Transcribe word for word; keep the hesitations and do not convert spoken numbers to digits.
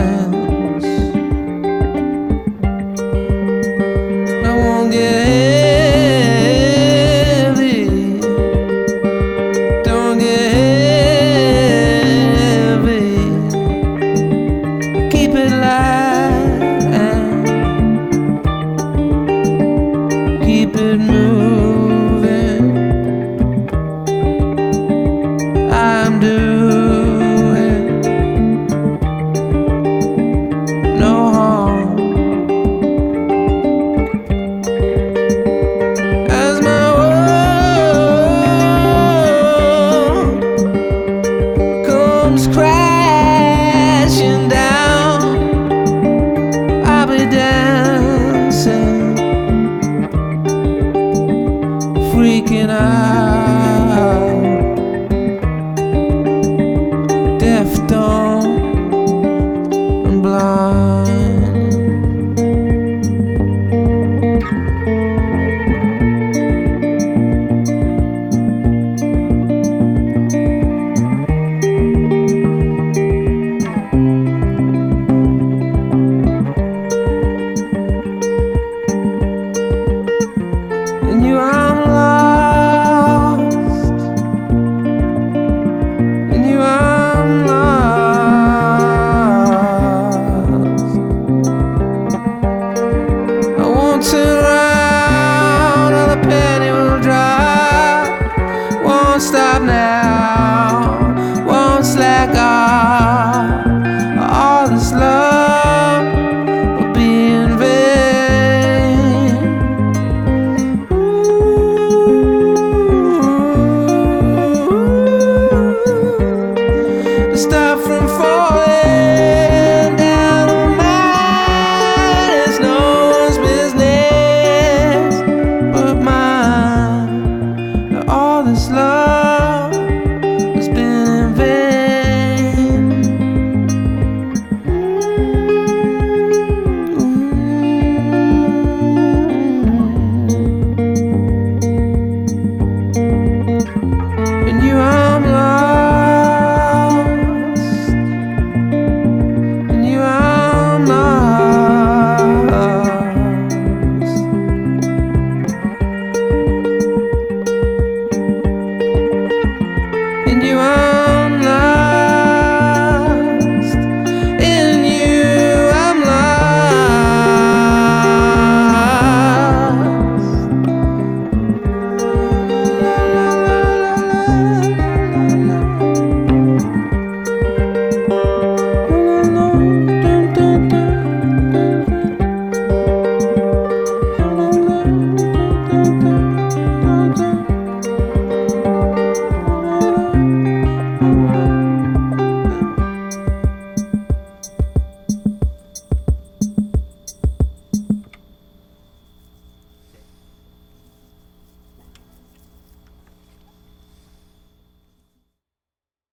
else. I won't get heavy. Don't get heavy. Keep it light and keep it moving. I'm doing no harm as my world comes crashing down. I'll be dancing, freaking out, deaf, dumb, and blind. And you, I'm lost. And you, I'm lost. I won't turn around, or the penny will drop. Won't stop now, won't slack off. All this love